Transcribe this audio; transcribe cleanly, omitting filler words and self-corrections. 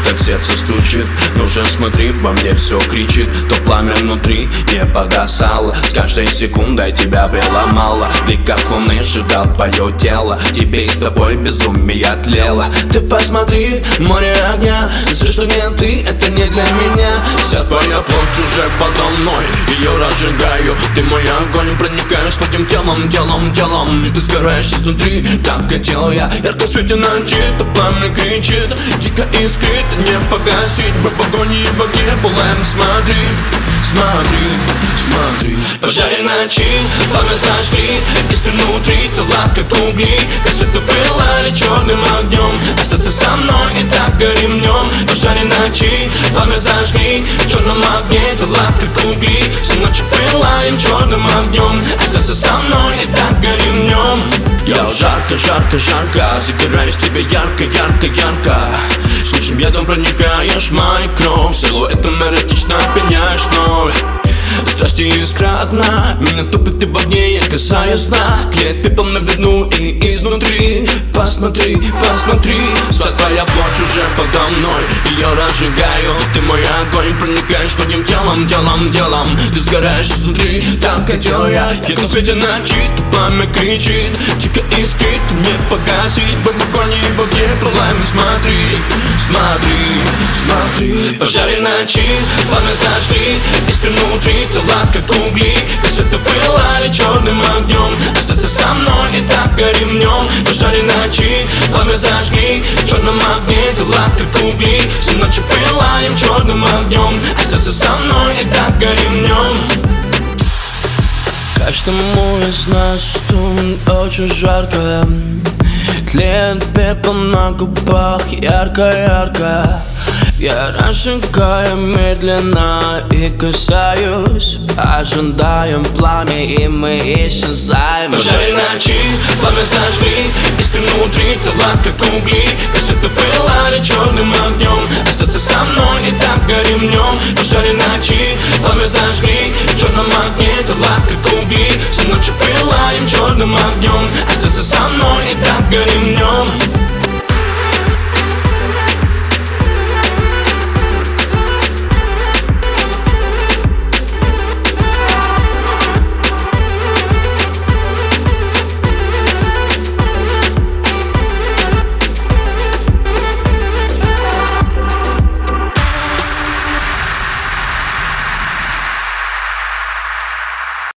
так сердце стучит. Ну же смотри, во мне все кричит. То пламя внутри не погасало. С каждой секундой тебя преломало. В бликах луны сжигал твое тело. Тебе и с тобой безумие тлело. Ты посмотри, море огня. Все, что не ты, это не для меня. Вся твоя плоть уже подо мной, ее разжигаю. Ты мой огонь, проникаешь твоим телом, телом, телом. Ты сгораешь изнутри, так хотел я. Ярко в свете ночи, то пламя кричит. Дико искрит, не погасить. Мы в огне и в огне пылаем, смотри. Смотри, смотри. Пожаре ночи, пламя зажгли. Искры внутри, тела как угли. Кассету пылали черным огнем. Остаться со мной и так горим в нем. Пожаре ночи, пламя зажгли. В черном огне, тела как угли. Все ночи пылаем черным огнем. Остаться со мной и так горим в нем. Я жарко, жарко, жарко. Загораюсь тебе ярко, ярко, ярко. Жгучим ядом проникаешь в мою кровь. Силуэтом эротично пьяняешь вновь. Страсти искра одна, меня топит и в огне, я касаюсь дна. Тлеет пепел на виду и изнутри. Посмотри, посмотри, вся твоя плоть уже подо мной, ее разжигаю. Ты мой огонь, проникаешь твоим телом, телом, телом. Ты сгораешь изнутри, так хотел я. Я на свете ночи, то пламя кричит. Дико искрит, не погасить. В огне и в огне пылаем, смотри, смотри, смотри. Пожаре ночи, пламя зажгли. Искры внутри, тела как угли. Кассеты пылали черным огнем. Остаться со мной и так горим в нем. Пожаре ночи, пламя зажгли. В черном огне, тела как угли. Все ночи пылаем черным огнем. Остаться со мной и так горим в нем. Каждому из нас тут очень жарко. Тлеет пепел на губах, ярко-ярко. Я разжигаю медленно и касаюсь. Ожидаем пламя, и мы исчезаем. Пожаре ночи, пламя зажгли. Искры внутри, тела как угли. Кассеты пылали черным огнем. Остаться со мной и так горим в нем. Пожаре ночи, пламя зажгли. В черном огне, тела как угли. Все ночи пылаем черным огнем. Остаться со мной и так горим в нем.